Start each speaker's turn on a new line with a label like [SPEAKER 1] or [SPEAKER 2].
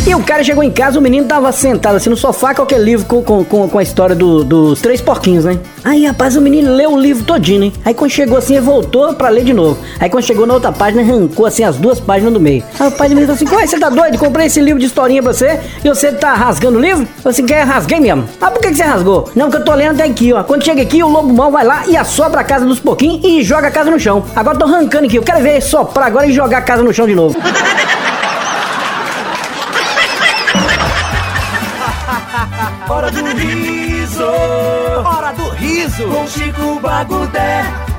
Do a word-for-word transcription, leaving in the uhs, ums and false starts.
[SPEAKER 1] E o cara chegou em casa, o menino tava sentado assim no sofá com aquele livro com, com, com, com a história do, dos três porquinhos, né? Aí, rapaz, o menino leu o livro todinho, né? Aí quando chegou assim, ele voltou pra ler de novo. Aí quando chegou na outra página, arrancou assim as duas páginas do meio. Aí o pai do menino falou assim: ué, você tá doido? Comprei esse livro de historinha pra você e você tá rasgando o livro? Falei assim: que eu rasguei mesmo. Ah, por que, que você rasgou? Não, porque eu tô lendo até aqui, ó. Quando chega aqui, o lobo mau vai lá e assopra a casa dos porquinhos e joga a casa no chão. Agora eu tô arrancando aqui, eu quero ver ele soprar agora e jogar a casa no chão de novo.
[SPEAKER 2] Hora do riso, hora do riso, com Chico Bagudé.